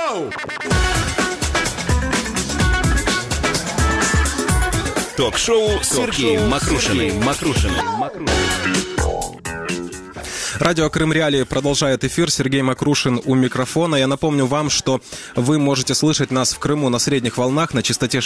Йоу! Ток-шоу Сергеем Мокрушиным. Радио Крым Реалии продолжает эфир. Сергей Мокрушин у микрофона. Я напомню вам, что вы можете слышать нас в Крыму на средних волнах на частоте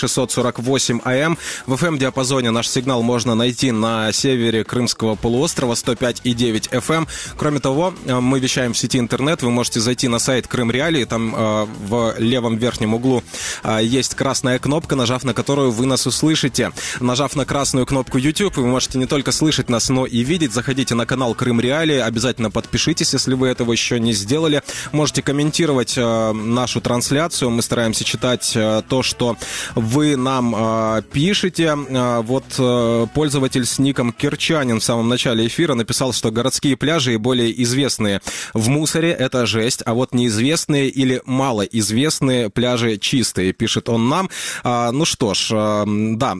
648 АМ. В FM-диапазоне наш сигнал можно найти на севере Крымского полуострова 105,9 FM. Кроме того, мы вещаем в сети интернет. Вы можете зайти на сайт Крым Реалии. Там в левом верхнем углу есть красная кнопка, нажав на которую вы нас услышите. Нажав на красную кнопку YouTube, вы можете не только слышать нас, но и видеть. Заходите на канал Крым Реалии. Обязательно подпишитесь, если вы этого еще не сделали. Можете комментировать нашу трансляцию. Мы стараемся читать то, что вы нам пишете. Вот пользователь с ником Кирчанин в самом начале эфира написал, что городские пляжи и более известные в мусоре — это жесть, а вот неизвестные или малоизвестные пляжи чистые, пишет он нам. Ну что ж, да,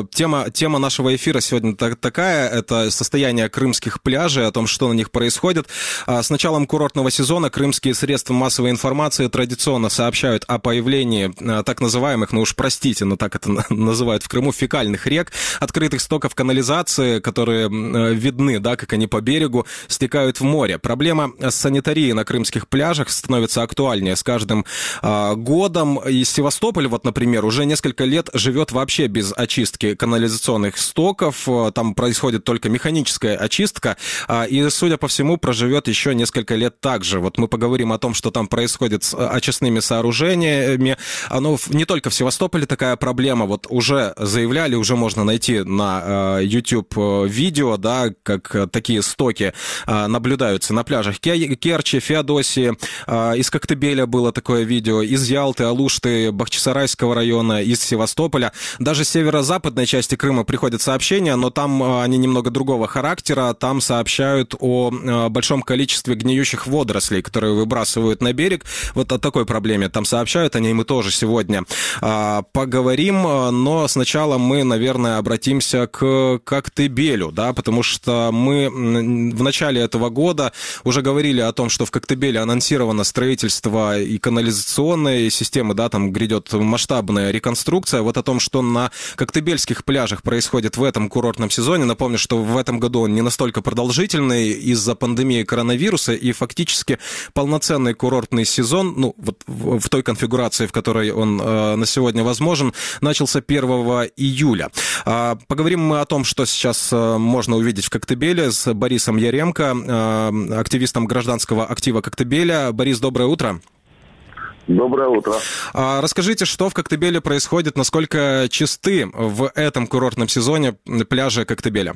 тема нашего эфира сегодня такая. Это состояние крымских пляжей, о том, что на них происходит. С началом курортного сезона крымские средства массовой информации традиционно сообщают о появлении так называемых, ну уж простите, но так это называют в Крыму, фекальных рек, открытых стоков канализации, которые видны, да, как они по берегу стекают в море. Проблема с санитарией на крымских пляжах становится актуальнее с каждым годом. И Севастополь, вот, например, уже несколько лет живет вообще без очистки канализационных стоков. Там происходит только механическая очистка. И, судя по всему, проживет еще несколько лет также. Вот мы поговорим о том, что там происходит с очистными сооружениями. Оно не только в Севастополе такая проблема. Вот уже заявляли, уже можно найти на YouTube видео, да, как такие стоки наблюдаются на пляжах Керчи, Феодосии. Из Коктебеля было такое видео, из Ялты, Алушты, Бахчисарайского района, из Севастополя. Даже с северо-западной части Крыма приходят сообщения, но там они немного другого характера. Там сообщают о большом количестве гниющих водорослей, которые выбрасывают на берег. Вот о такой проблеме там сообщают, о ней мы тоже сегодня поговорим, но сначала мы, наверное, обратимся к Коктебелю, да, потому что мы в начале этого года уже говорили о том, что в Коктебеле анонсировано строительство и канализационной системы, да, там грядет масштабная реконструкция. Вот о том, что на коктебельских пляжах происходит в этом курортном сезоне. Напомню, что в этом году он не настолько продолжительный из-за пандемии коронавируса, и фактически полноценный курортный сезон, ну, вот в той конфигурации, в которой он на сегодня возможен, начался 1 июля. Поговорим мы о том, что сейчас можно увидеть в Коктебеле с Борисом Яремко, активистом гражданского актива Коктебеля. Борис, доброе утро. Доброе утро. Расскажите, что в Коктебеле происходит, насколько чисты в этом курортном сезоне пляжи Коктебеля?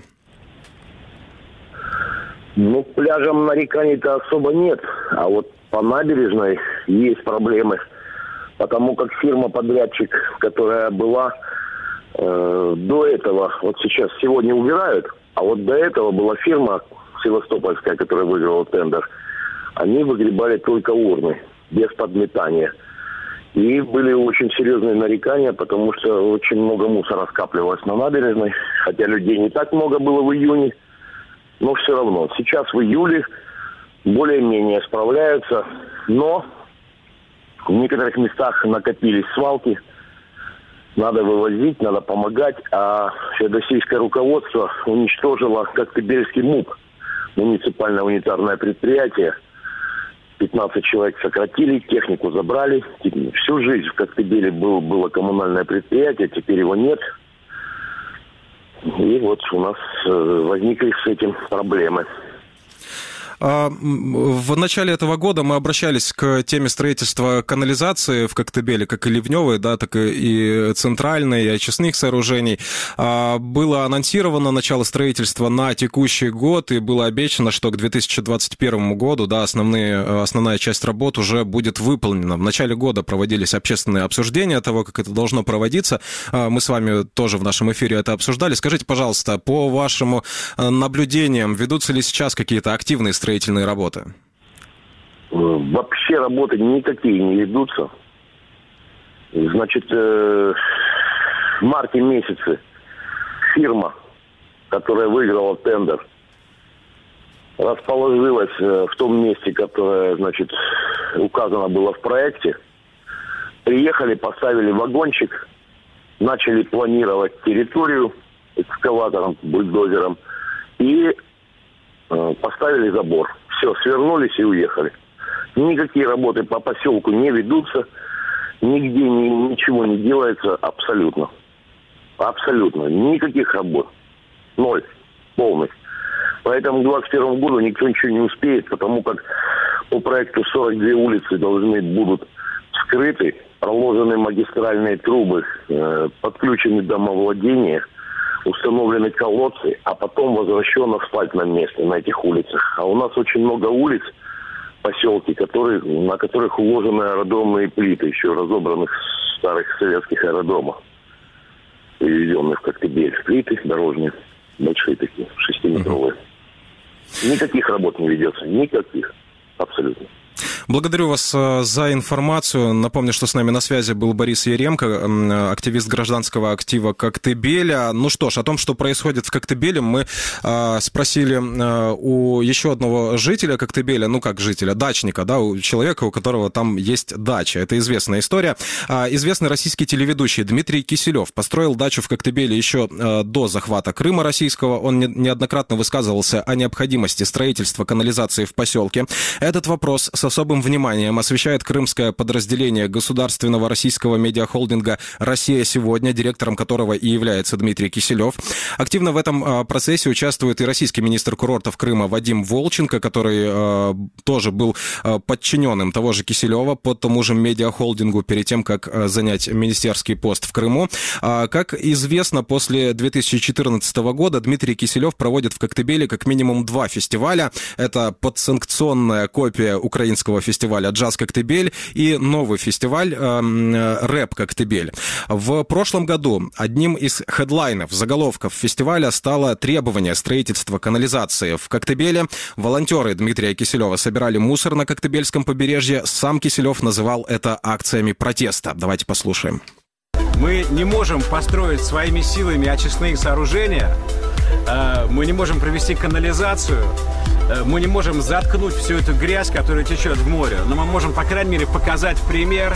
Ну, пляжам нареканий-то особо нет, а вот по набережной есть проблемы, потому как фирма-подрядчик, которая была до этого, вот сейчас сегодня убирают, а вот до этого была фирма севастопольская, которая выиграла тендер, они выгребали только урны, без подметания. И были очень серьезные нарекания, потому что очень много мусора скапливалось на набережной, хотя людей не так много было в июне. Но все равно, сейчас в июле более-менее справляются, но в некоторых местах накопились свалки, надо вывозить, надо помогать, а феодосийское руководство уничтожило Коктебельский МУП, муниципальное унитарное предприятие. 15 человек сократили, технику забрали. Всю жизнь в Коктебеле было коммунальное предприятие, теперь его нет. И вот у нас возникли с этим проблемы. В начале этого года мы обращались к теме строительства канализации в Коктебеле, как и ливневой, да, так и центральной, и очистных сооружений. Было анонсировано начало строительства на текущий год, и было обещано, что к 2021 году, да, основная часть работ уже будет выполнена. В начале года проводились общественные обсуждения того, как это должно проводиться. Мы с вами тоже в нашем эфире это обсуждали. Скажите, пожалуйста, по вашим наблюдениям, ведутся ли сейчас какие-то активные строительные работы? Вообще работы никакие не ведутся. Значит, в марте месяце фирма, которая выиграла тендер, расположилась в том месте, которое, значит, указано было в проекте. Приехали, поставили вагончик, начали планировать территорию экскаватором, бульдозером и поставили забор. Все, свернулись и уехали. Никакие работы по поселку не ведутся, нигде ничего не делается абсолютно. Абсолютно. Никаких работ. Ноль. Полностью. Поэтому к 2021 году никто ничего не успеет, потому как по проекту 42 улицы должны будут вскрыты, проложены магистральные трубы, подключены домовладения, установлены колодцы, а потом возвращен асфальт на место на этих улицах. А у нас очень много улиц, поселки, на которых уложены аэродромные плиты, еще разобранных старых советских аэродромов, привезенных в Коктебель. Плиты дорожные, большие такие, 6-метровые. Никаких работ не ведется, никаких, абсолютно. Благодарю вас за информацию. Напомню, что с нами на связи был Борис Яремко, активист гражданского актива Коктебеля. Ну что ж, о том, что происходит в Коктебеле, мы спросили у еще одного жителя Коктебеля, ну как жителя, дачника, да, у человека, у которого там есть дача. Это известная история. Известный российский телеведущий Дмитрий Киселев построил дачу в Коктебеле еще до захвата Крыма российского. Он неоднократно высказывался о необходимости строительства канализации в поселке. Этот вопрос с особым вниманием освещает крымское подразделение государственного российского медиахолдинга «Россия сегодня», директором которого и является Дмитрий Киселев. Активно в этом процессе участвует и российский министр курортов Крыма Вадим Волченко, который тоже был подчиненным того же Киселева по тому же медиахолдингу перед тем, как занять министерский пост в Крыму. Как известно, после 2014 года Дмитрий Киселев проводит в Коктебеле как минимум 2 фестиваля. Это подсанкционная копия украинского фестиваля «Джаз Коктебель» и новый фестиваль «Рэп Коктебель». В прошлом году одним из хедлайнов, заголовков фестиваля стало требование строительства канализации в Коктебеле. Волонтеры Дмитрия Киселева собирали мусор на Коктебельском побережье. Сам Киселев называл это акциями протеста. Давайте послушаем. Мы не можем построить своими силами очистные сооружения, мы не можем провести канализацию, мы не можем заткнуть всю эту грязь, которая течет в море, но мы можем, по крайней мере, показать пример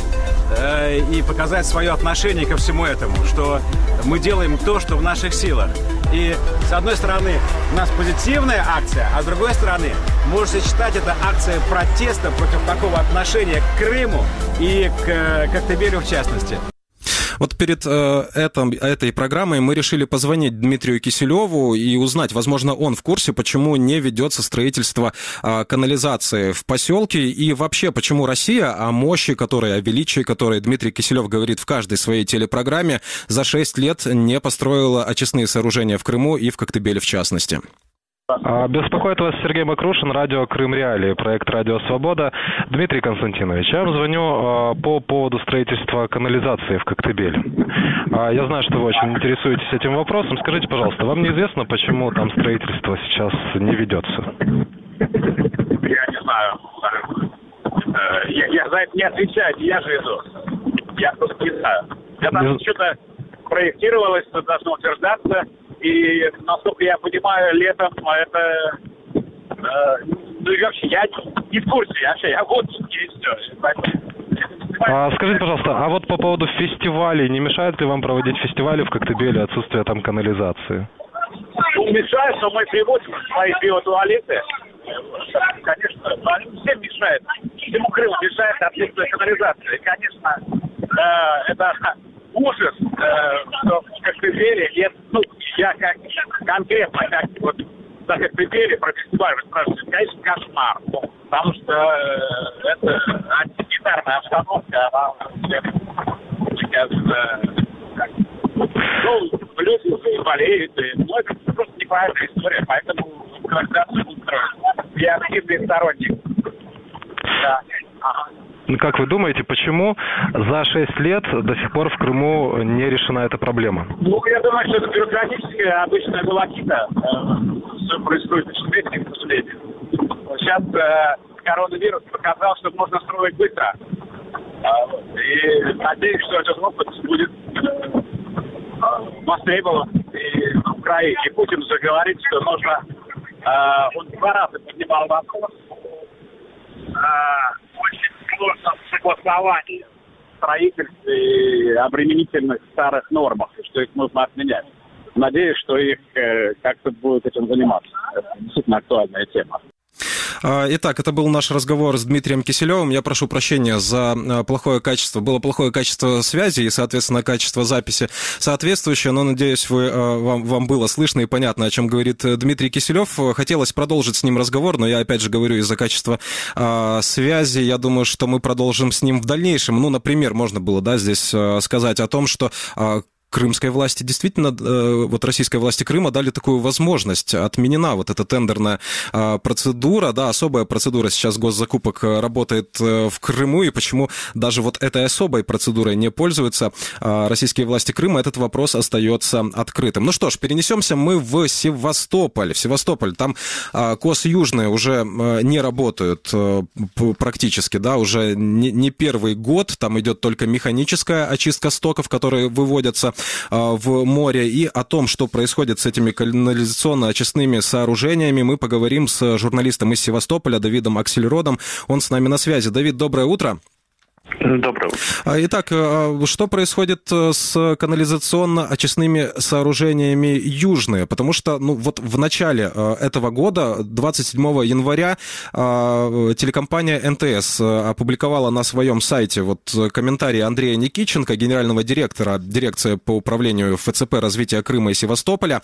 и показать свое отношение ко всему этому, что мы делаем то, что в наших силах. И, с одной стороны, у нас позитивная акция, а с другой стороны, можете считать это акция протеста против такого отношения к Крыму и к Коктебелю в частности. Вот перед этой программой мы решили позвонить Дмитрию Киселеву и узнать, возможно, он в курсе, почему не ведется строительство канализации в поселке и вообще, почему Россия о мощи, о величии, которой Дмитрий Киселев говорит в каждой своей телепрограмме, за 6 лет не построила очистные сооружения в Крыму и в Коктебеле в частности. Беспокоит вас Сергей Макрушин, радио Крым Реалии, проект «Радио Свобода». Дмитрий Константинович, я вам звоню по поводу строительства канализации в Коктебеле. Я знаю, что вы очень интересуетесь этим вопросом. Скажите, пожалуйста, вам неизвестно, почему там строительство сейчас не ведется? Я не знаю. Я за это не отвечаю, я же иду. Я просто не знаю. Я там что-то проектировалось, что должно утверждаться. И, насколько я понимаю, летом это... вообще, я не в курсе, я в отпуске и все. Скажите, пожалуйста, а вот по поводу фестивалей, не мешает ли вам проводить фестивали в Коктебеле отсутствие там канализации? Ну, мешает, но мы приводим свои биотуалеты. Конечно, всем мешает. Всему Крыму мешает отсутствие канализации. И, конечно, это... ужас, что в Коктебеле нет, я как конкретно, как вот за Коктебеле про фестиваль вы спрашиваете, конечно, кошмар, потому что это антисанитарная обстановка, она сейчас, люди болеют, это просто неправильная история, поэтому канализацию не строят. Я активный сторонник. Да. Как вы думаете, почему за 6 лет до сих пор в Крыму не решена эта проблема? Ну, я думаю, что это бюрократическая обычная волокита. Все происходит очень медленно, к сожалению. Сейчас коронавирус показал, что можно строить быстро. И надеюсь, что этот опыт будет востребован и в Украине. И Путин же говорит, что нужно... Он 2 раза поднимал вопрос очень сложном согласовании строительстве и обременительных старых нормах, и что их нужно отменять. Надеюсь, что их как-то будут этим заниматься. Это действительно актуальная тема. Итак, это был наш разговор с Дмитрием Киселевым. Я прошу прощения за плохое качество. Было плохое качество связи и, соответственно, качество записи соответствующее, но, надеюсь, вам было слышно и понятно, о чем говорит Дмитрий Киселев. Хотелось продолжить с ним разговор, но я, опять же, говорю, из-за качества связи, я думаю, что мы продолжим с ним в дальнейшем. Ну, например, можно было, да, здесь сказать о том, что крымской власти действительно, вот российской власти Крыма дали такую возможность. Отменена вот эта тендерная процедура, да, особая процедура сейчас госзакупок работает в Крыму, и почему даже вот этой особой процедурой не пользуются российские власти Крыма, этот вопрос остается открытым. Ну что ж, перенесемся мы в Севастополь. В Севастополь, там КОС Южные уже не работают практически, да, уже не первый год, там идет только механическая очистка стоков, которые выводятся в море. И о том, что происходит с этими канализационно-очистными сооружениями, мы поговорим с журналистом из Севастополя Давидом Аксельродом. Он с нами на связи. Давид, доброе утро. Доброе утро. Итак, что происходит с канализационно-очистными сооружениями Южные? Потому что, ну, вот в начале этого года, 27 января, телекомпания НТС опубликовала на своем сайте вот комментарий Андрея Никитченко, генерального директора дирекции по управлению ФЦП развития Крыма и Севастополя.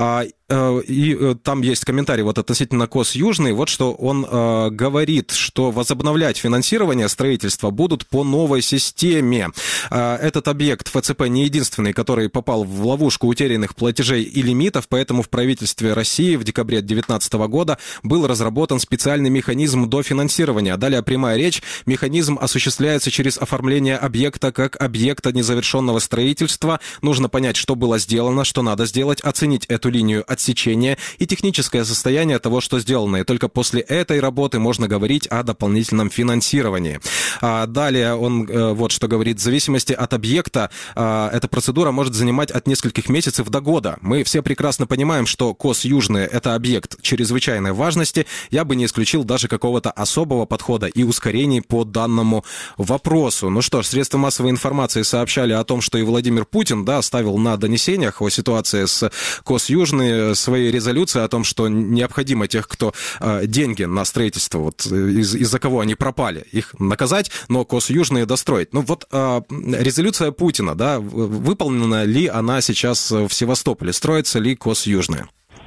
И там есть комментарий вот относительно КОС Южный. Вот что он говорит, что возобновлять финансирование строительства будут по новой системе. Этот объект ФЦП не единственный, который попал в ловушку утерянных платежей и лимитов, поэтому в правительстве России в декабре 2019 года был разработан специальный механизм дофинансирования. Далее прямая речь. Механизм осуществляется через оформление объекта как объекта незавершенного строительства. Нужно понять, что было сделано, что надо сделать, оценить эту линию отсечения и техническое состояние того, что сделано. И только после этой работы можно говорить о дополнительном финансировании. Далее он вот что говорит. В зависимости от объекта эта процедура может занимать от нескольких месяцев до года. Мы все прекрасно понимаем, что КОС Южные — это объект чрезвычайной важности. Я бы не исключил даже какого-то особого подхода и ускорений по данному вопросу. Ну что ж, средства массовой информации сообщали о том, что и Владимир Путин, да, ставил на донесениях о ситуации с КОС Южные свои резолюции о том, что необходимо тех, кто деньги на строительство, вот из-за кого они пропали, их наказать, но КОС Южные достроить. Ну вот резолюция Путина, да, выполнена ли она сейчас в Севастополе? Строится ли КОС Южные?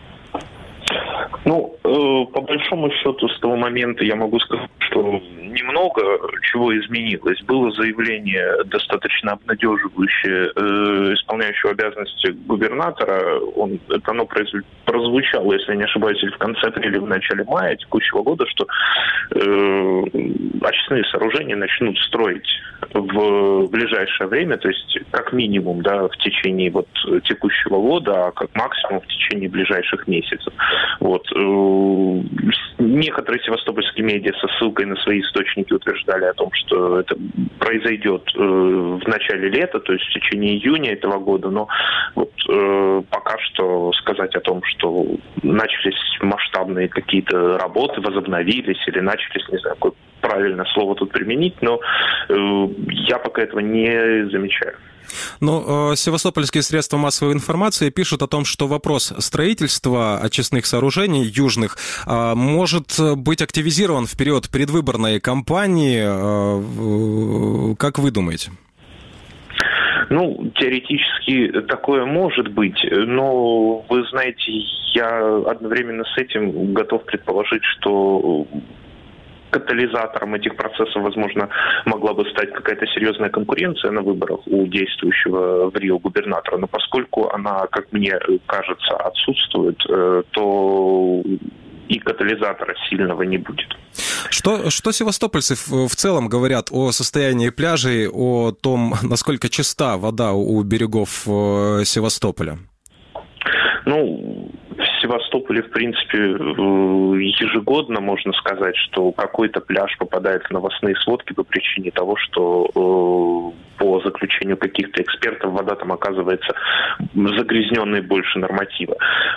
Ну, по большому счету, с того момента я могу сказать, что немного чего изменилось. Было заявление достаточно обнадеживающее исполняющего обязанности губернатора. Оно прозвучало, если я не ошибаюсь, в конце апреля или в начале мая текущего года, что очистные сооружения начнут строить в ближайшее время, то есть как минимум, да, в течение вот текущего года, а как максимум в течение ближайших месяцев. Вот. Некоторые севастопольские медиа со ссылкой на свои источники утверждали о том, что это произойдет в начале лета, то есть в течение июня этого года, но вот пока что сказать о том, что начались масштабные какие-то работы, возобновились или начались, не знаю, какое правильное слово тут применить, но я пока этого не замечаю. Но севастопольские средства массовой информации пишут о том, что вопрос строительства очистных сооружений южных может быть активизирован в период предвыборной кампании. Как вы думаете? Ну, теоретически такое может быть, но, вы знаете, я одновременно с этим готов предположить, что катализатором этих процессов, возможно, могла бы стать какая-то серьезная конкуренция на выборах у действующего в Рио губернатора. Но поскольку она, как мне кажется, отсутствует, то и катализатора сильного не будет. Что севастопольцы в целом говорят о состоянии пляжей, о том, насколько чиста вода у берегов Севастополя? Ну, в Севастополе, в принципе, ежегодно можно сказать, что какой-то пляж попадает в новостные сводки по причине того, что по заключению каких-то экспертов вода там оказывается загрязненной больше норматива.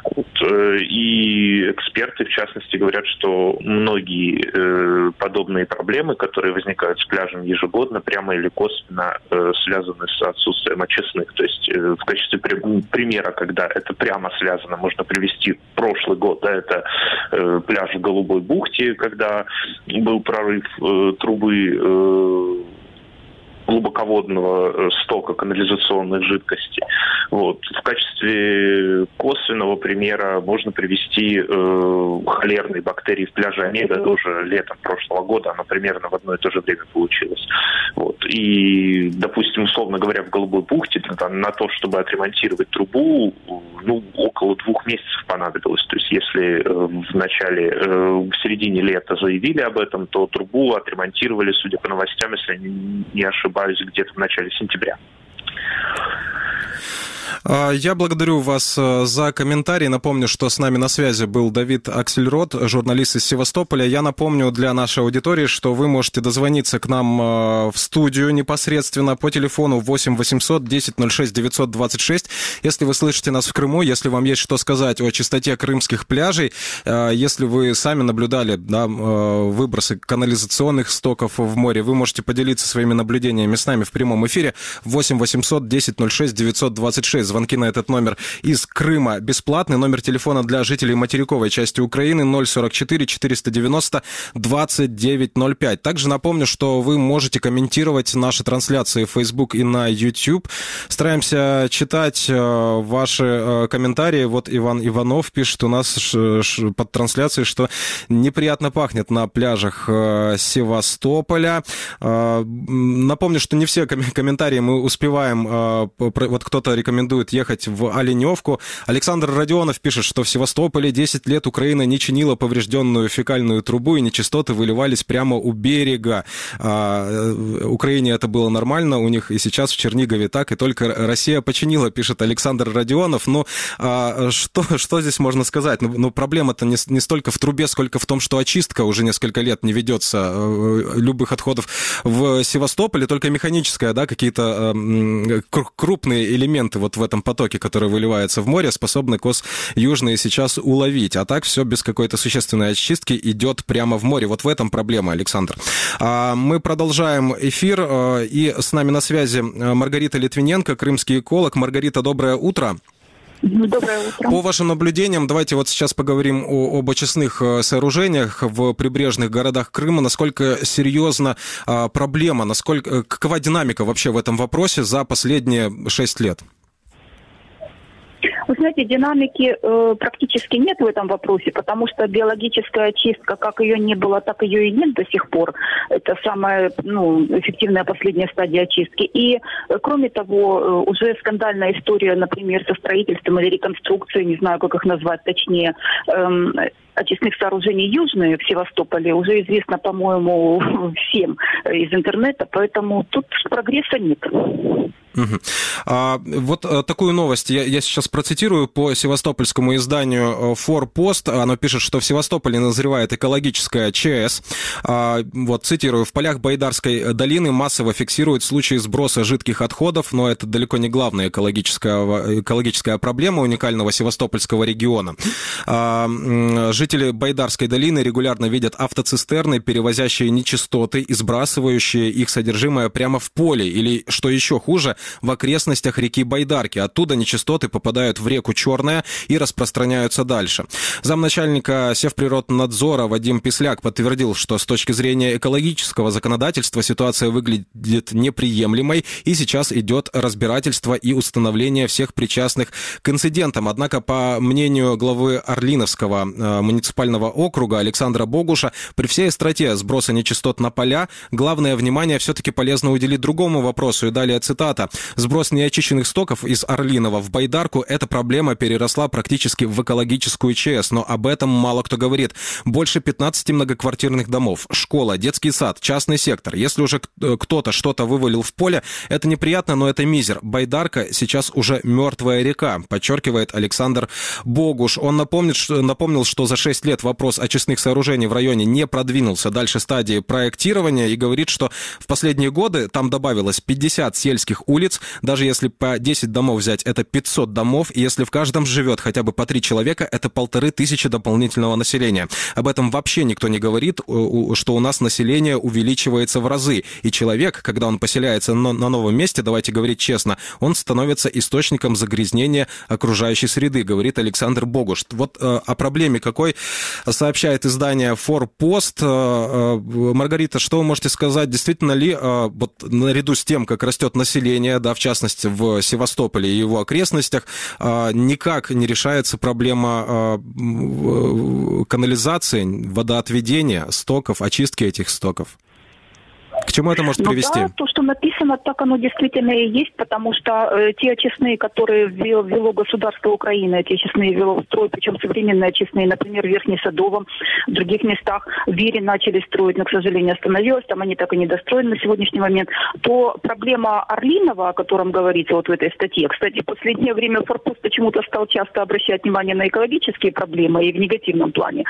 И эксперты, в частности, говорят, что многие подобные проблемы, которые возникают с пляжем ежегодно, прямо или косвенно связаны с отсутствием очистных. То есть в качестве примера, когда это прямо связано, можно привести прошлый год, да, это пляж в Голубой бухте, когда был прорыв трубы глубоководного стока канализационных жидкостей. Вот. В качестве косвенного примера можно привести холерные бактерии в пляже Онега, тоже летом прошлого года, оно примерно в одно и то же время получилось. Вот. И, допустим, условно говоря, в Голубой бухте на то, чтобы отремонтировать трубу, около 2 месяцев понадобилось. То есть если в середине лета заявили об этом, то трубу отремонтировали, судя по новостям, если я не ошибаюсь, где-то в начале сентября. Я благодарю вас за комментарий. Напомню, что с нами на связи был Давид Аксельрод, журналист из Севастополя. Я напомню для нашей аудитории, что вы можете дозвониться к нам в студию непосредственно по телефону 8 800 10 06 926. Если вы слышите нас в Крыму, если вам есть что сказать о чистоте крымских пляжей, если вы сами наблюдали выбросы канализационных стоков в море, вы можете поделиться своими наблюдениями с нами в прямом эфире. 8 800 10 06 926. Звонки на этот номер из Крыма бесплатный. Номер телефона для жителей материковой части Украины 044 490 2905. Также напомню, что вы можете комментировать наши трансляции в Facebook и на YouTube. Стараемся читать ваши комментарии. Вот Иван Иванов пишет у нас под трансляцией, что неприятно пахнет на пляжах Севастополя. Напомню, что не все комментарии мы успеваем. Вот кто-то рекомендует ехать в Оленевку. Александр Родионов пишет, что в Севастополе 10 лет Украина не чинила поврежденную фекальную трубу, и нечистоты выливались прямо у берега. Украине это было нормально, у них и сейчас в Чернигове так, и только Россия починила, пишет Александр Родионов. Ну, что здесь можно сказать? Проблема-то не столько в трубе, сколько в том, что очистка уже несколько лет не ведется любых отходов в Севастополе, только механическая, да, какие-то крупные элементы вот в этом потоке, который выливается в море, способны Южные сейчас уловить. А так все без какой-то существенной очистки идет прямо в море. Вот в этом проблема, Александр. Мы продолжаем эфир, и с нами на связи Маргарита Литвиненко, крымский эколог. Маргарита, доброе утро. Доброе утро. По вашим наблюдениям, давайте вот сейчас поговорим об очистных сооружениях в прибрежных городах Крыма. Насколько серьезна проблема, какова динамика вообще в этом вопросе за последние 6 лет? Вы знаете, динамики практически нет в этом вопросе, потому что биологическая очистка, как ее не было, так ее и нет до сих пор. Это самая эффективная последняя стадия очистки. И, кроме того, уже скандальная история, например, со строительством или реконструкцией, не знаю, как их назвать точнее, очистных сооружений южные в Севастополе уже известно, по-моему, всем из интернета, поэтому тут прогресса нет. Вот такую новость я сейчас процитирую по севастопольскому изданию «Форпост». Оно пишет, что в Севастополе назревает экологическая ЧС. Вот, цитирую. «В полях Байдарской долины массово фиксируют случаи сброса жидких отходов, но это далеко не главная экологическая проблема уникального севастопольского региона. Жители Байдарской долины регулярно видят автоцистерны, перевозящие нечистоты и сбрасывающие их содержимое прямо в поле, или, что еще хуже, в окрестностях реки Байдарки. Оттуда нечистоты попадают в реку Черная и распространяются дальше. Замначальника Севприроднадзора Вадим Писляк подтвердил, что с точки зрения экологического законодательства ситуация выглядит неприемлемой, и сейчас идет разбирательство и установление всех причастных к инцидентам. Однако, по мнению главы Орлиновского муниципального округа Александра Богуша, при всей остроте сброса нечистот на поля, главное внимание все-таки полезно уделить другому вопросу. И далее цитата. Сброс неочищенных стоков из Орлинова в Байдарку – эта проблема переросла практически в экологическую ЧС, но об этом мало кто говорит. Больше 15 многоквартирных домов, школа, детский сад, частный сектор. Если уже кто-то что-то вывалил в поле, это неприятно, но это мизер. Байдарка сейчас уже мертвая река, подчеркивает Александр Богуш. Он напомнил, что за 6 лет вопрос очистных сооружений в районе не продвинулся дальше стадии проектирования и говорит, что в последние годы там добавилось 50 сельских улиц. Даже если по 10 домов взять, это 500 домов. И если в каждом живет хотя бы по 3 человека, это 1500 дополнительного населения. Об этом вообще никто не говорит, что у нас население увеличивается в разы. И человек, когда он поселяется на новом месте, давайте говорить честно, он становится источником загрязнения окружающей среды, говорит Александр Богуш. Вот о проблеме какой сообщает издание «Форпост». Маргарита, что вы можете сказать? Действительно ли, вот наряду с тем, как растет население, да, в частности в Севастополе и его окрестностях, никак не решается проблема канализации, водоотведения стоков, очистки этих стоков? К чему это может привести? Да, то, что написано, так оно действительно и есть, потому что те очистные, которые ввело государство Украины, эти очистные ввело в строй, причем современные очистные, например, в Верхнесадовом, в других местах, в Вере начали строить, но, к сожалению, остановилось, там они так и не достроены на сегодняшний момент, то проблема Орлинова, о котором говорится вот в этой статье, кстати, в последнее время Форпост почему-то стал часто обращать внимание на экологические проблемы и в негативном плане,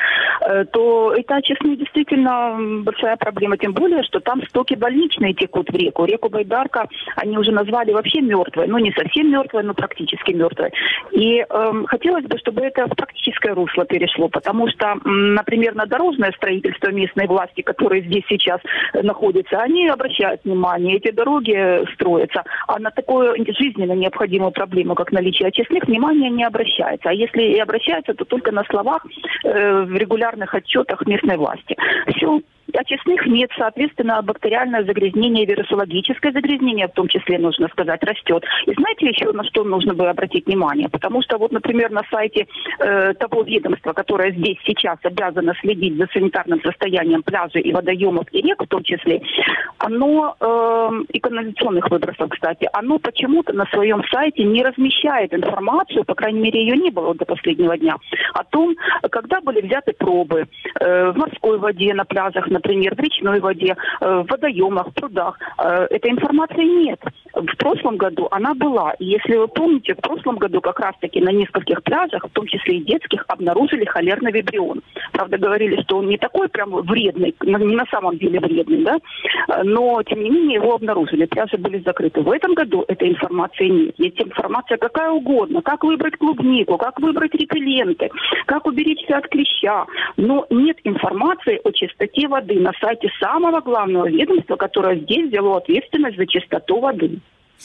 то это очистные действительно большая проблема, тем более, что там стоки больничные текут в реку. Реку Байдарка они уже назвали вообще мертвой. Ну, не совсем мертвой, но практически мертвой. И хотелось бы, чтобы это в практическое русло перешло, потому что, например, на дорожное строительство местной власти, которые здесь сейчас находятся, они обращают внимание, эти дороги строятся, а на такую жизненно необходимую проблему, как наличие очистных, внимания не обращается. А если и обращается, то только на словах в регулярных отчетах местной власти. Все. Очистных нет, соответственно, бактериальное загрязнение, вирусологическое загрязнение, в том числе, нужно сказать, растет. И знаете еще, на что нужно бы обратить внимание? Потому что вот, например, на сайте того ведомства, которое здесь сейчас обязано следить за санитарным состоянием пляжей и водоемов, и рек в том числе, оно, и канализационных выбросов, кстати, оно почему-то на своем сайте не размещает информацию, по крайней мере, ее не было до последнего дня, о том, когда были взяты пробы в морской воде, на пляжах, например, в речной воде, в водоемах, в прудах. Этой информации нет. В прошлом году она была. И если вы помните, в прошлом году как раз-таки на нескольких пляжах, в том числе и детских, обнаружили холерный вибрион. Правда, говорили, что он не такой прям вредный, не на самом деле вредный, да? Но, тем не менее, его обнаружили. Пляжи были закрыты. В этом году этой информации нет. Есть информация какая угодно. Как выбрать клубнику, как выбрать репелленты, как уберечься от клеща. Но нет информации о чистоте воды на сайте самого главного ведомства, которое здесь взяло ответственность за чистоту воды.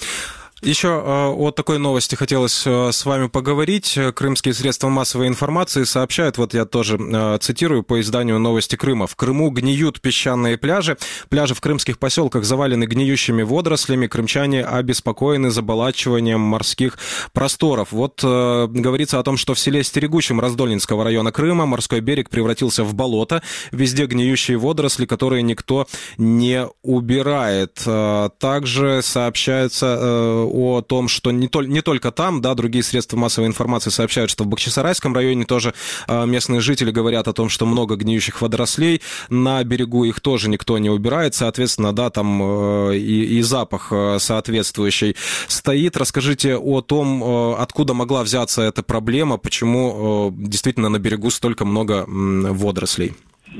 Еще о такой новости хотелось с вами поговорить. Крымские средства массовой информации сообщают, вот я тоже цитирую по изданию «Новости Крыма». В Крыму гниют песчаные пляжи. Пляжи в крымских поселках завалены гниющими водорослями. Крымчане обеспокоены заболачиванием морских просторов. Вот говорится о том, что в селе Стерегучем Раздольнинского района Крыма морской берег превратился в болото. Везде гниющие водоросли, которые никто не убирает. Также сообщается о том, что не только там, да, другие средства массовой информации сообщают, что в Бахчисарайском районе тоже местные жители говорят о том, что много гниющих водорослей, на берегу их тоже никто не убирает, соответственно, да, там и запах соответствующий стоит. Расскажите о том, откуда могла взяться эта проблема, почему действительно на берегу столько много водорослей.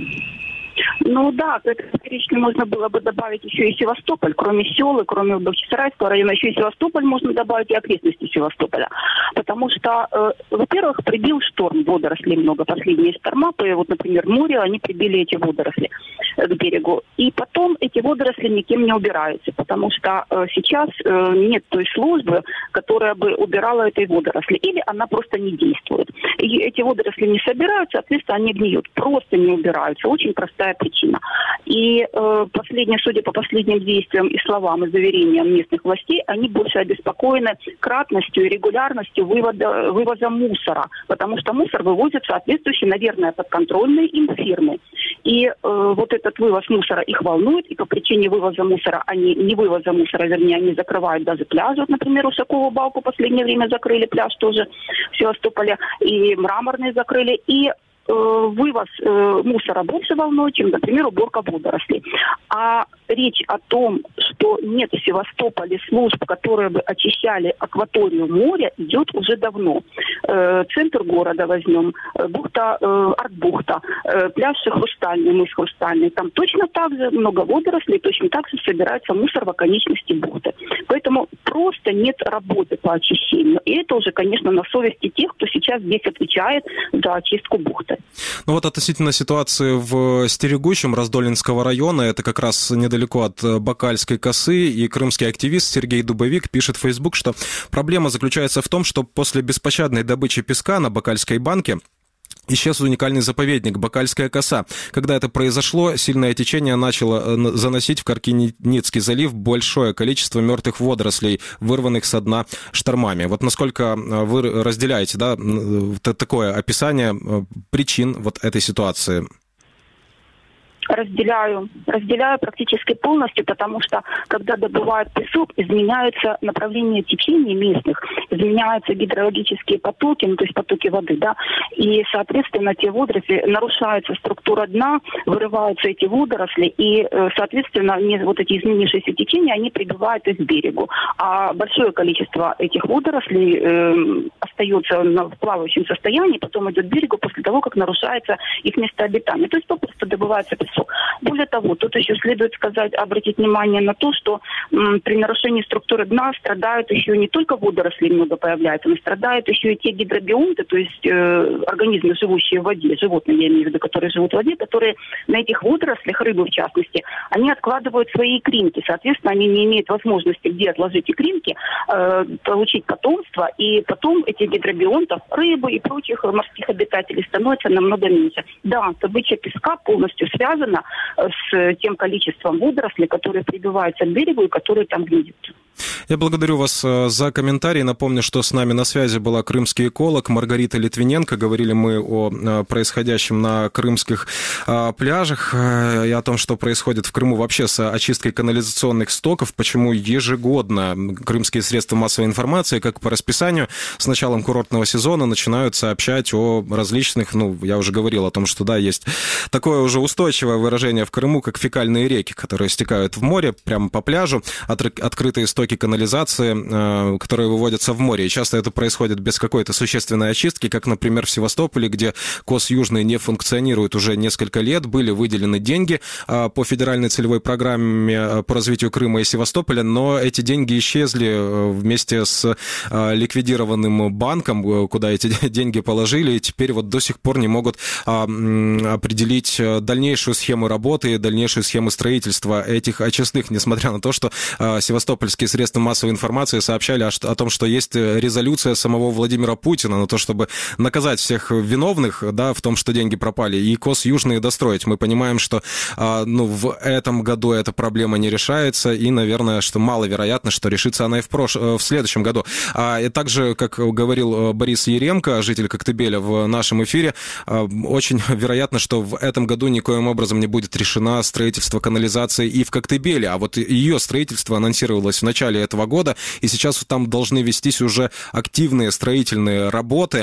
Ну да, к этой перечне можно было бы добавить еще и Севастополь, кроме сел, и кроме Бахчисарайского района, еще и Севастополь можно добавить, и окрестности Севастополя. Потому что, во-первых, прибил шторм, водорослей много, последние шторма, вот, например, море, они прибили эти водоросли к берегу. И потом эти водоросли никем не убираются, потому что сейчас нет той службы, которая бы убирала эти водоросли, или она просто не действует. И эти водоросли не собираются, соответственно, они гниют, просто не убираются. Очень простая причина. причина. И судя по последним действиям и словам, и заверениям местных властей, они больше обеспокоены кратностью и регулярностью вывоза мусора, потому что мусор вывозит соответствующие, наверное, подконтрольные им фирмы. И вот этот вывоз мусора их волнует, и по причине вывоза мусора, они закрывают даже пляжи. Вот, например, Ушакову балку в последнее время закрыли, пляж тоже в Севастополе, и Мраморный закрыли, и вывоз мусора больше волнует, чем, например, уборка водорослей. А речь о том, что нет в Севастополе служб, которые бы очищали акваторию моря, идет уже давно. Центр города возьмем, бухта, Артбухта, пляж Хрустальный, мыс Хрустальный. Там точно так же много водорослей, точно так же собирается мусор в оконечности бухты. Поэтому просто нет работы по очищению. И это уже, конечно, на совести тех, кто сейчас здесь отвечает за очистку бухты. Ну вот относительно ситуации в Стерегущем Раздолинского района, это как раз недалеко от Бакальской косы, и крымский активист Сергей Дубовик пишет в Facebook, что проблема заключается в том, что после беспощадной добычи песка на Бакальской банке исчез уникальный заповедник Бакальская коса. Когда это произошло, сильное течение начало заносить в Каркиницкий залив большое количество мертвых водорослей, вырванных со дна штормами. Вот насколько вы разделяете, да, такое описание причин вот этой ситуации? Разделяю практически полностью, потому что, когда добывают песок, изменяются направления течения местных, изменяются гидрологические потоки, то есть потоки воды, да, и, соответственно, те водоросли, нарушается структура дна, вырываются эти водоросли, и, соответственно, вот эти изменившиеся течения, они прибывают к берегу. А большое количество этих водорослей остается в плавающем состоянии, потом идет к берегу после того, как нарушается их место обитания. То есть попросту добывается песок. Более того, тут еще следует обратить внимание на то, что при нарушении структуры дна страдают еще не только водоросли много появляются, но страдают еще и те гидробионты, то есть организмы, живущие в воде, животные, я имею в виду, которые живут в воде, которые на этих водорослях, рыбы в частности, они откладывают свои икринки. Соответственно, они не имеют возможности где отложить икринки, получить потомство, и потом этих гидробионтов, рыбы и прочих морских обитателей становится намного меньше. Да, добыча песка полностью связана с тем количеством водорослей, которые прибиваются к берегу и которые там гнездятся. Я благодарю вас за комментарий. Напомню, что с нами на связи была крымский эколог Маргарита Литвиненко. Говорили мы о происходящем на крымских пляжах и о том, что происходит в Крыму вообще с очисткой канализационных стоков, почему ежегодно крымские средства массовой информации, как по расписанию, с началом курортного сезона начинают сообщать о различных, я уже говорил о том, что да, есть такое уже устойчивое выражение в Крыму, как фекальные реки, которые стекают в море прямо по пляжу, открытые стоки канализации, которые выводятся в море. И часто это происходит без какой-то существенной очистки, как, например, в Севастополе, где КОС Южный не функционирует уже несколько лет. Были выделены деньги по федеральной целевой программе по развитию Крыма и Севастополя, но эти деньги исчезли вместе с ликвидированным банком, куда эти деньги положили, и теперь вот до сих пор не могут определить дальнейшую схему работы, дальнейшую схему строительства этих очистных, несмотря на то, что севастопольские средства массовой информации сообщали о том, что есть резолюция самого Владимира Путина на то, чтобы наказать всех виновных, да, в том, что деньги пропали, и КОС Южный достроить. Мы понимаем, что в этом году эта проблема не решается, и, наверное, что маловероятно, что решится она и в следующем году. И также, как говорил Борис Еремко, житель Коктебеля в нашем эфире, очень вероятно, что в этом году никоим образом не будет решено строительство канализации и в Коктебеле, а вот ее строительство анонсировалось в начале этого года, и сейчас там должны вестись уже активные строительные работы,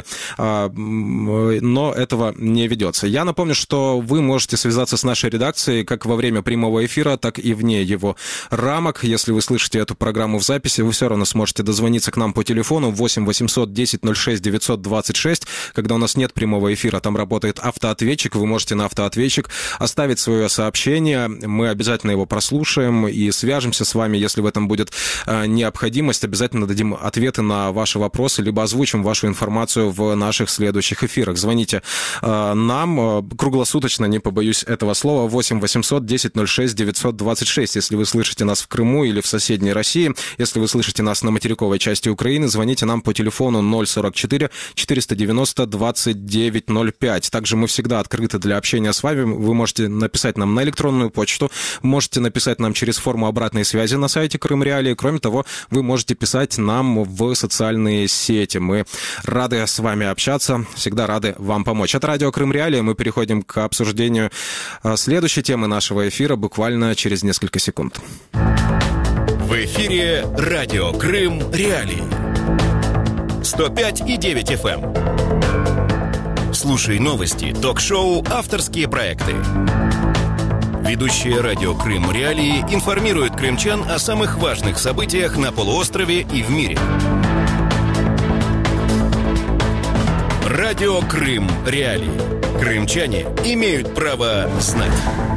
но этого не ведется. Я напомню, что вы можете связаться с нашей редакцией как во время прямого эфира, так и вне его рамок. Если вы слышите эту программу в записи, вы все равно сможете дозвониться к нам по телефону 8 800 10 06 926. Когда у нас нет прямого эфира, там работает автоответчик, вы можете на автоответчик оставить свое сообщение, мы обязательно его прослушаем и свяжемся с вами, если в этом будет необходимость, обязательно дадим ответы на ваши вопросы, либо озвучим вашу информацию в наших следующих эфирах. Звоните нам круглосуточно, не побоюсь этого слова, 8 800 10 06 926. Если вы слышите нас в Крыму или в соседней России, если вы слышите нас на материковой части Украины, звоните нам по телефону 044 490 2905. Также мы всегда открыты для общения с вами. Вы можете написать нам на электронную почту, можете написать нам через форму обратной связи на сайте Крым Реалии. Кроме того, вы можете писать нам в социальные сети. Мы рады с вами общаться, всегда рады вам помочь. Это радио Крым Реалии. Мы переходим к обсуждению следующей темы нашего эфира буквально через несколько секунд. В эфире радио Крым Реалии. 105,9 FM. Слушай новости, ток-шоу, авторские проекты. Ведущие радио Крым Реалии информируют крымчан о самых важных событиях на полуострове и в мире. Радио Крым Реалии. Крымчане имеют право знать.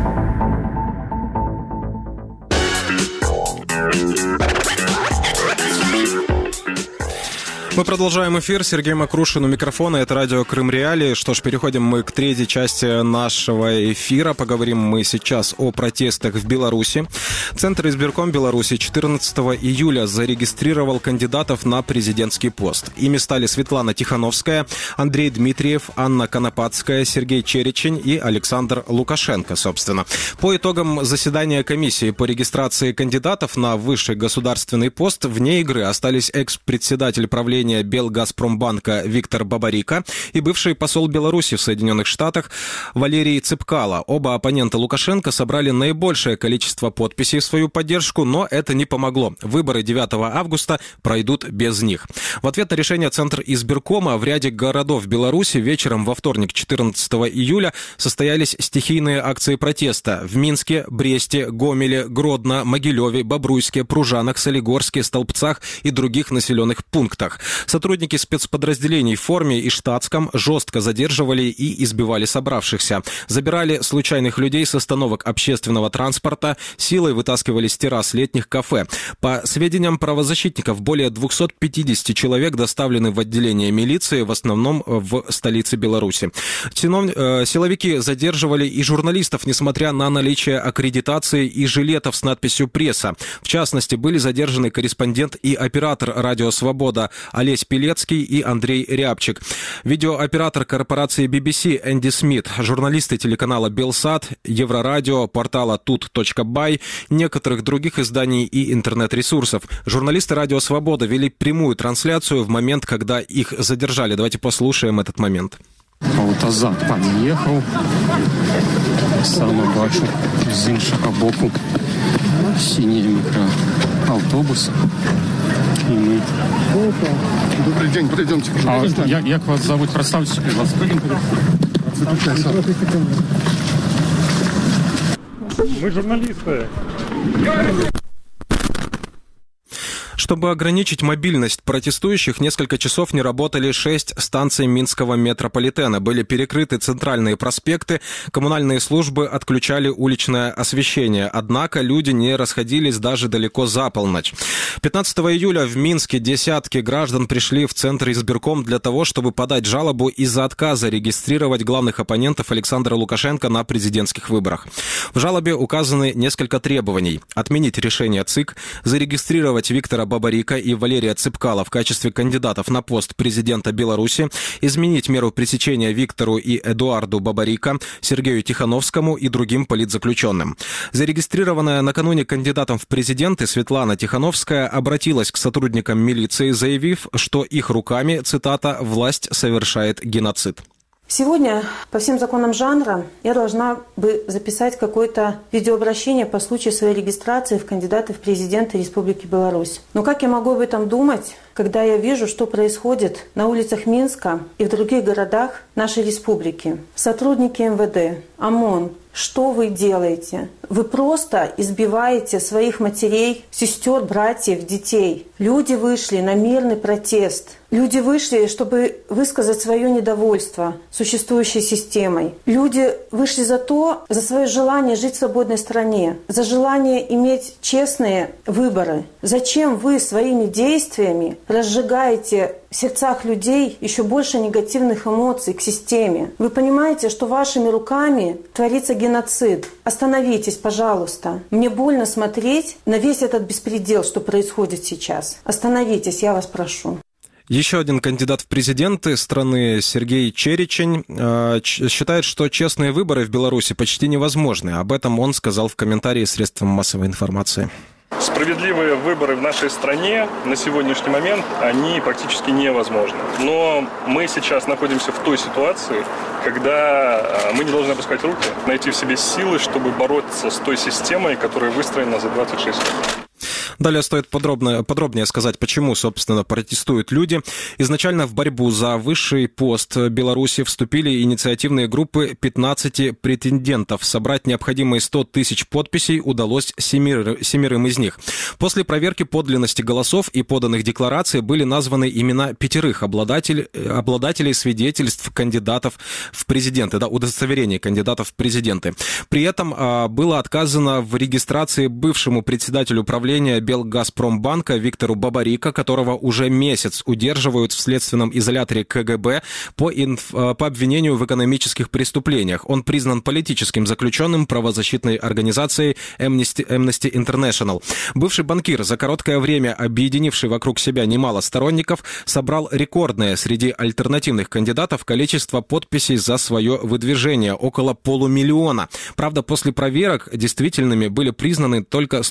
Мы продолжаем эфир. Сергей Макрушин у микрофона. Это радио Крым Реалии. Что ж, переходим мы к третьей части нашего эфира. Поговорим мы сейчас о протестах в Беларуси. Центр избирком Беларуси 14 июля зарегистрировал кандидатов на президентский пост. Ими стали Светлана Тихановская, Андрей Дмитриев, Анна Конопадская, Сергей Черечень и Александр Лукашенко, собственно. По итогам заседания комиссии по регистрации кандидатов на высший государственный пост вне игры остались экс-председатель правления Белгазпромбанка Виктор Бабарико и бывший посол Беларуси в Соединенных Штатах Валерий Цыпкало. Оба оппонента Лукашенко собрали наибольшее количество подписей в свою поддержку, но это не помогло. Выборы 9 августа пройдут без них. В ответ на решение Центр избиркома в ряде городов Беларуси вечером во вторник 14 июля состоялись стихийные акции протеста в Минске, Бресте, Гомеле, Гродно, Могилеве, Бобруйске, Пружанах, Солигорске, Столбцах и других населенных пунктах. Сотрудники спецподразделений в форме и штатском жестко задерживали и избивали собравшихся. Забирали случайных людей с остановок общественного транспорта, силой вытаскивали с террас летних кафе. По сведениям правозащитников, более 250 человек доставлены в отделение милиции, в основном в столице Беларуси. Силовики задерживали и журналистов, несмотря на наличие аккредитации и жилетов с надписью «Пресса». В частности, были задержаны корреспондент и оператор «Радио Свобода» Олесь Пелецкий и Андрей Рябчик, видеооператор корпорации BBC Энди Смит, журналисты телеканала Белсат, Еврорадио, портала tut.by, некоторых других изданий и интернет-ресурсов. Журналисты «Радио Свобода» вели прямую трансляцию в момент, когда их задержали. Давайте послушаем этот момент. Аўтазак пад'ехаў, сама бачу з іншага боку сінія мікроаўтобусы. Добрый день, пройдемте. Як вас зовут? Представьте, пожалуйста. Мы журналисты. Чтобы ограничить мобильность протестующих, несколько часов не работали 6 станций Минского метрополитена. Были перекрыты центральные проспекты, коммунальные службы отключали уличное освещение. Однако люди не расходились даже далеко за полночь. 15 июля в Минске десятки граждан пришли в Центр избирком для того, чтобы подать жалобу из-за отказа регистрировать главных оппонентов Александра Лукашенко на президентских выборах. В жалобе указаны несколько требований. Отменить решение ЦИК, зарегистрировать Виктора Бабарико и Валерия Цыпкало в качестве кандидатов на пост президента Беларуси, изменить меру пресечения Виктору и Эдуарду Бабарико, Сергею Тихановскому и другим политзаключенным. Зарегистрированная накануне кандидатом в президенты Светлана Тихановская обратилась к сотрудникам милиции, заявив, что их руками, цитата, «власть совершает геноцид». Сегодня по всем законам жанра я должна бы записать какое-то видеообращение по случаю своей регистрации в кандидаты в президенты Республики Беларусь. Но как я могу об этом думать, когда я вижу, что происходит на улицах Минска и в других городах нашей республики? Сотрудники МВД, ОМОН, что вы делаете? Вы просто избиваете своих матерей, сестер, братьев, детей. Люди вышли на мирный протест. Люди вышли, чтобы высказать свое недовольство существующей системой. Люди вышли за свое желание жить в свободной стране, за желание иметь честные выборы. Зачем вы своими действиями разжигаете в сердцах людей еще больше негативных эмоций к системе? Вы понимаете, что вашими руками творится геноцид. Остановитесь, пожалуйста. Мне больно смотреть на весь этот беспредел, что происходит сейчас. Остановитесь, я вас прошу. Еще один кандидат в президенты страны, Сергей Черечень, считает, что честные выборы в Беларуси почти невозможны. Об этом он сказал в комментарии средствам массовой информации. Справедливые выборы в нашей стране на сегодняшний момент, они практически невозможны. Но мы сейчас находимся в той ситуации, когда мы не должны опускать руки, найти в себе силы, чтобы бороться с той системой, которая выстроена за 26 лет. Далее стоит подробнее сказать, почему, собственно, протестуют люди. Изначально в борьбу за высший пост Беларуси вступили инициативные группы 15 претендентов. Собрать необходимые 100 тысяч подписей удалось семерым из них. После проверки подлинности голосов и поданных деклараций были названы имена 5 обладателей свидетельств кандидатов в президенты, удостоверений кандидатов в президенты. При этом было отказано в регистрации бывшему председателю правления Белгазпромбанка Виктору Бабарико, которого уже месяц удерживают в следственном изоляторе КГБ по обвинению в экономических преступлениях. Он признан политическим заключенным правозащитной организацией Amnesty International. Бывший банкир, за короткое время объединивший вокруг себя немало сторонников, собрал рекордное среди альтернативных кандидатов количество подписей за свое выдвижение – около 500 000. Правда, после проверок действительными были признаны только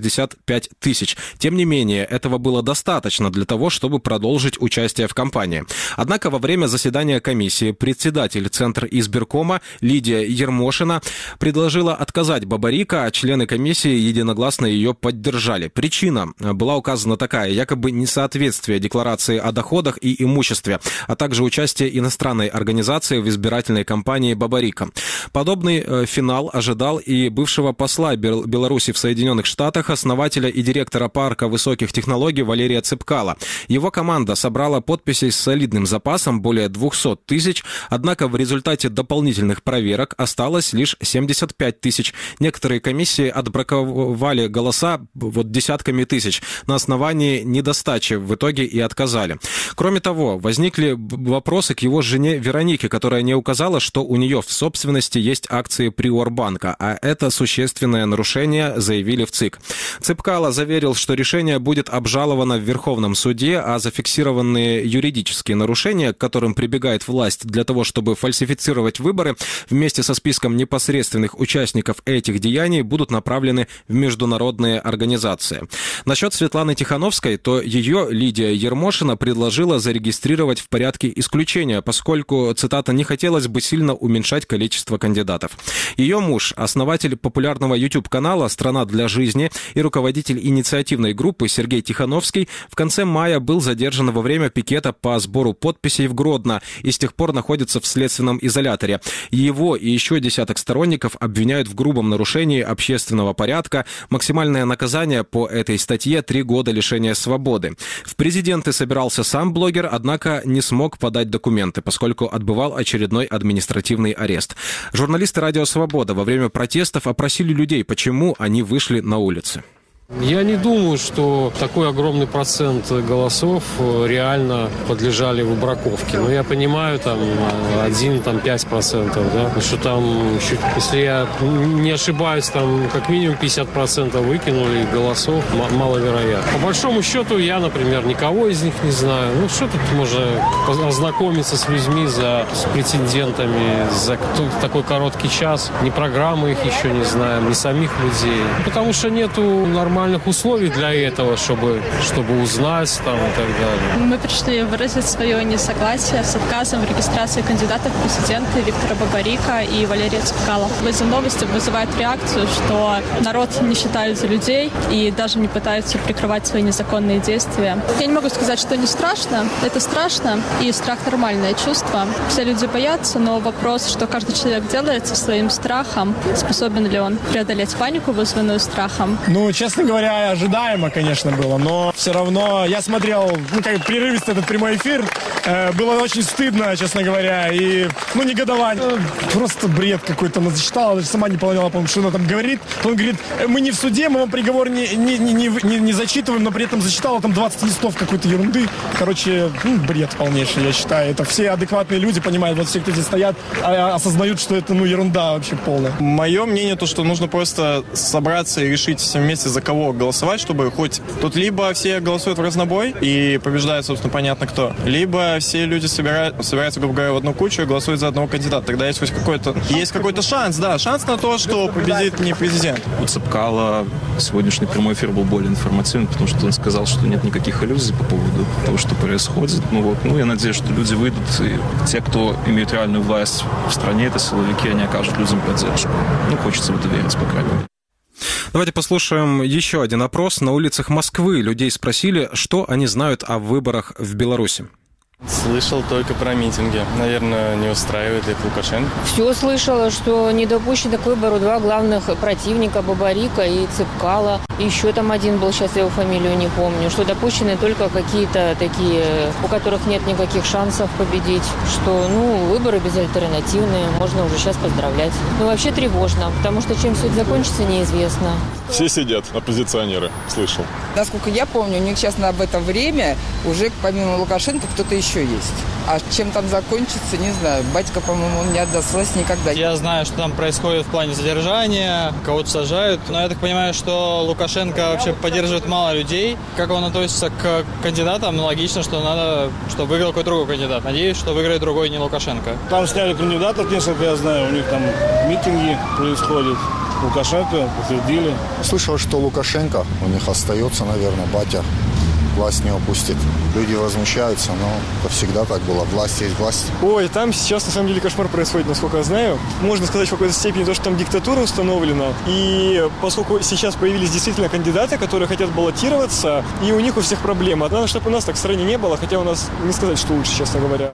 165 тысяч. Тем не менее, этого было достаточно для того, чтобы продолжить участие в кампании. Однако во время заседания комиссии председатель Центра избиркома Лидия Ермошина предложила отказать Бабарико, а члены комиссии единогласно ее поддержали. Причина была указана такая: якобы несоответствие декларации о доходах и имуществе, а также участие иностранной организации в избирательной кампании Бабарико. Подобный финал ожидал и бывшего посла Беларуси в Соединенных Штатах, основателя и директора парка высоких технологий Валерия Цепкала. Его команда собрала подписей с солидным запасом более 200 тысяч, однако в результате дополнительных проверок осталось лишь 75 тысяч. Некоторые комиссии отбраковали голоса десятками тысяч. На основании недостачи в итоге и отказали. Кроме того, возникли вопросы к его жене Веронике, которая не указала, что у нее в собственности есть акции Приорбанка, а это существенное нарушение, заявили в ЦИК. Цепкала заверил, что решение будет обжаловано в Верховном суде, а зафиксированные юридические нарушения, к которым прибегает власть для того, чтобы фальсифицировать выборы, вместе со списком непосредственных участников этих деяний будут направлены в международные организации. Насчет Светланы Тихановской, то ее Лидия Ермошина предложила зарегистрировать в порядке исключения, поскольку, цитата, «не хотелось бы сильно уменьшать количество кандидатов». Ее муж, основатель популярного YouTube-канала «Страна для жизни» и руководитель инициативной группы Сергей Тихановский, в конце мая был задержан во время пикета по сбору подписей в Гродно и с тех пор находится в следственном изоляторе. Его и еще десяток сторонников обвиняют в грубом нарушении общественного порядка. Максимальное наказание по этой статье – 3 года лишения свободы. В президенты собирался сам блогер, однако не смог подать документы, поскольку отбывал очередной административный арест. Журналисты «Радио Свобода» во время протестов опросили людей, почему они вышли на улицы. Я не думаю, что такой огромный процент голосов реально подлежали выбраковке. Но я понимаю, там 1-5%, да, что там, если я не ошибаюсь, там как минимум 50% выкинули голосов, маловероятно. По большому счету, я, например, никого из них не знаю. Ну, что тут можно ознакомиться с людьми, с претендентами за такой короткий час. Ни программы их еще не знаем, ни самих людей. Потому что нету нормальных минимальных условий для этого, чтобы узнать там и так далее. Мы пришли выразить свое несогласие с отказом в регистрации кандидатов в президенты Виктора Бабарико и Валерия Цепкала. Эти новости вызывают реакцию, что народ не считает за людей и даже не пытается прикрывать свои незаконные действия. Я не могу сказать, что не страшно. Это страшно, и страх – нормальное чувство. Все люди боятся, но вопрос, что каждый человек делает со своим страхом, способен ли он преодолеть панику, вызванную страхом. Ну, честно говоря, ожидаемо, конечно, было, но все равно я смотрел, прерывистый этот прямой эфир, было очень стыдно, честно говоря, и, негодование. Просто бред какой-то она зачитала, даже сама не поняла, по-моему, что она там говорит. Он говорит, мы не в суде, мы вам приговор не зачитываем, но при этом зачитала там 20 листов какой-то ерунды. Короче, бред полнейший, я считаю. Это все адекватные люди понимают, вот все, кто здесь стоят, осознают, что это, ерунда вообще полная. Мое мнение, то, что нужно просто собраться и решить все вместе, за кого голосовать, чтобы хоть тут либо все голосуют в разнобой и побеждает, собственно, понятно кто, либо все люди собираются, грубо говоря, в одну кучу и голосуют за одного кандидата. Тогда есть хоть какой-то шанс, да, шанс на то, что победит не президент. У Цепкала сегодняшний прямой эфир был более информативный, потому что он сказал, что нет никаких иллюзий по поводу того, что происходит. Я надеюсь, что люди выйдут, и те, кто имеют реальную власть в стране, это силовики, они окажут людям поддержку. Хочется в это верить, по крайней мере. Давайте послушаем еще один опрос. На улицах Москвы людей спросили, что они знают о выборах в Беларуси. Слышал только про митинги. Наверное, не устраивает их Лукашенко. Все слышала, что не допущены к выбору два главных противника, Бабарико и Цепкала. Еще там один был, сейчас я его фамилию не помню. Что допущены только какие-то такие, у которых нет никаких шансов победить. Что, выборы безальтернативные, можно уже сейчас поздравлять. Вообще тревожно, потому что чем все это закончится, неизвестно. Все сидят, оппозиционеры, слышал. Насколько я помню, у них сейчас на это время уже помимо Лукашенко кто-то еще есть. А чем там закончится, не знаю. Батька, по-моему, не отдаст власть никогда. Я знаю, что там происходит в плане задержания, кого-то сажают. Но я так понимаю, что Лукашенко вообще поддерживает мало людей. Как он относится к кандидатам, логично, что надо, чтобы выиграл какой-то другой кандидат. Надеюсь, что выиграет другой, не Лукашенко. Там сняли кандидатов несколько, я знаю. У них там митинги происходят. Лукашенко подтвердили. Слышал, что Лукашенко у них остается, наверное, батя. Власть не упустит. Люди возмущаются, но это всегда так было. Власть есть власть. Ой, там сейчас на самом деле кошмар происходит, насколько я знаю. Можно сказать в какой-то степени то, что там диктатура установлена. И поскольку сейчас появились действительно кандидаты, которые хотят баллотироваться, и у них у всех проблемы. Надо, чтобы у нас так в стране не было, хотя у нас не сказать, что лучше, честно говоря.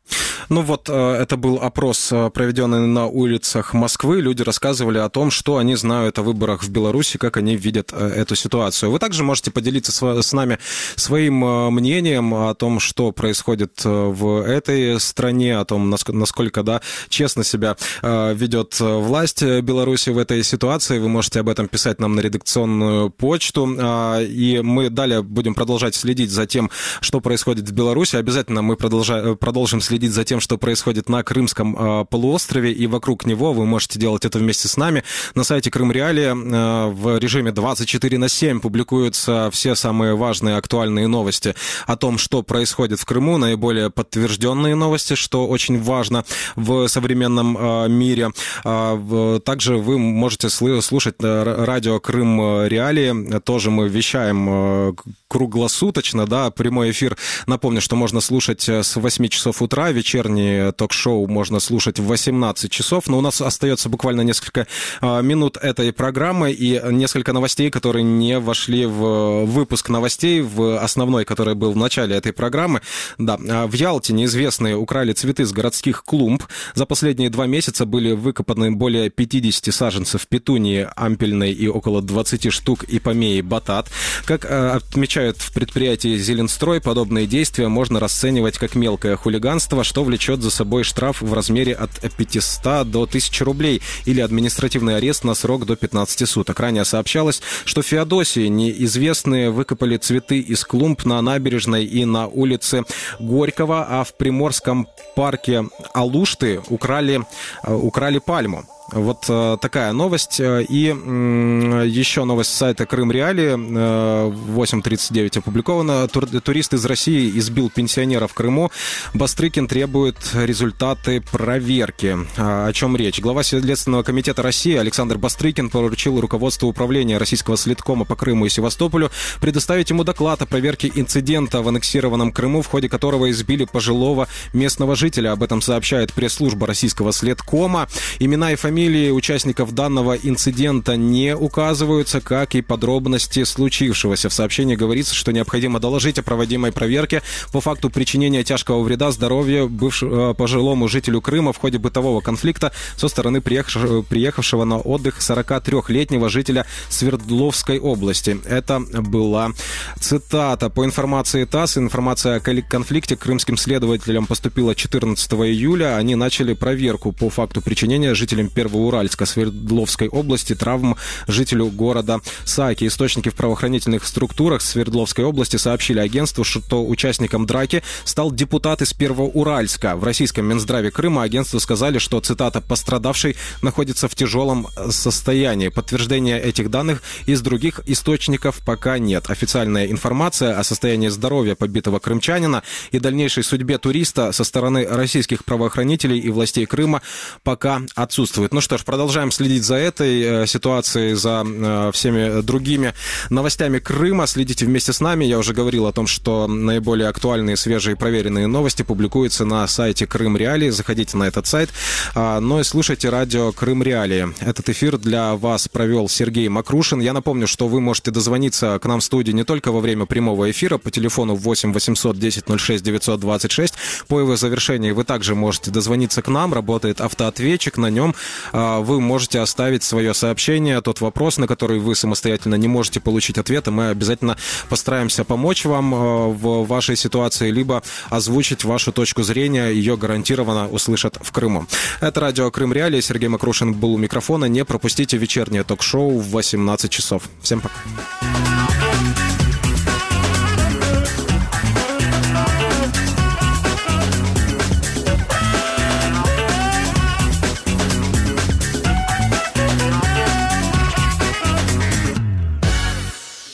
Это был опрос, проведенный на улицах Москвы. Люди рассказывали о том, что они знают о выборах в Беларуси, как они видят эту ситуацию. Вы также можете поделиться с нами своим мнением о том, что происходит в этой стране, о том, насколько честно себя ведет власть Беларуси в этой ситуации. Вы можете об этом писать нам на редакционную почту. И мы далее будем продолжать следить за тем, что происходит в Беларуси. Обязательно мы продолжим следить за тем, что происходит на Крымском полуострове и вокруг него. Вы можете делать это вместе с нами. На сайте Крым Реалии в режиме 24/7 публикуются все самые важные актуальные новости о том, что происходит в Крыму, наиболее подтвержденные новости, что очень важно в современном мире. Также вы можете слушать радио Крым Реалии. Тоже мы вещаем круглосуточно, прямой эфир. Напомню, что можно слушать с 8 часов утра, вечерний ток-шоу можно слушать в 18 часов, но у нас остается буквально несколько минут этой программы и несколько новостей, которые не вошли в выпуск новостей, в основной, который был в начале этой программы. В Ялте неизвестные украли цветы с городских клумб. За последние 2 месяца были выкопаны более 50 саженцев петунии ампельной и около 20 штук ипомеи батат. Как отмечают в предприятии «Зеленстрой», подобные действия можно расценивать как мелкое хулиганство, что влечет за собой штраф в размере от 500 до 1000 рублей или административный арест на срок до 15 суток. Ранее сообщалось, что в Феодосии неизвестные выкопали цветы из клумб на набережной и на улице Горького, а в приморском парке Алушты украли пальму. Вот такая новость. И еще новость с сайта Крым Реалии. 8:39 опубликована. Турист из России избил пенсионера в Крыму. Бастрыкин требует результаты проверки. О чем речь? Глава Следственного комитета России Александр Бастрыкин поручил руководству управления российского следкома по Крыму и Севастополю предоставить ему доклад о проверке инцидента в аннексированном Крыму, в ходе которого избили пожилого местного жителя. Об этом сообщает пресс-служба российского следкома. Имена и фамилии участников данного инцидента не указываются, как и подробности случившегося. В сообщении говорится, что необходимо доложить о проводимой проверке по факту причинения тяжкого вреда здоровью пожилому жителю Крыма в ходе бытового конфликта со стороны приехавшего на отдых 43-летнего жителя Свердловской области. Это была цитата. По информации ТАСС, информация о конфликте к крымским следователям поступила 14 июля. Они начали проверку по факту причинения жителям Первоуральска Свердловской области травм жителю города Саки. Источники в правоохранительных структурах Свердловской области сообщили агентству, что участником драки стал депутат из Первоуральска. В российском Минздраве Крыма агентству сказали, что, цитата, «пострадавший находится в тяжелом состоянии». Подтверждения этих данных из других источников пока нет. Официальная информация о состоянии здоровья побитого крымчанина и дальнейшей судьбе туриста со стороны российских правоохранителей и властей Крыма пока отсутствует. Ну что ж, продолжаем следить за этой ситуацией, за всеми другими новостями Крыма. Следите вместе с нами. Я уже говорил о том, что наиболее актуальные, свежие, проверенные новости публикуются на сайте Крым Реалии. Заходите на этот сайт. Ну и слушайте радио Крым Реалии. Этот эфир для вас провел Сергей Макрушин. Я напомню, что вы можете дозвониться к нам в студию не только во время прямого эфира по телефону 8 800 10 06 926. По его завершении вы также можете дозвониться к нам. Работает автоответчик. На нем вы можете оставить свое сообщение, тот вопрос, на который вы самостоятельно не можете получить ответа. Мы обязательно постараемся помочь вам в вашей ситуации, либо озвучить вашу точку зрения. Ее гарантированно услышат в Крыму. Это радио Крым Реалии. Сергей Макрушин был у микрофона. Не пропустите вечернее ток-шоу в 18 часов. Всем пока.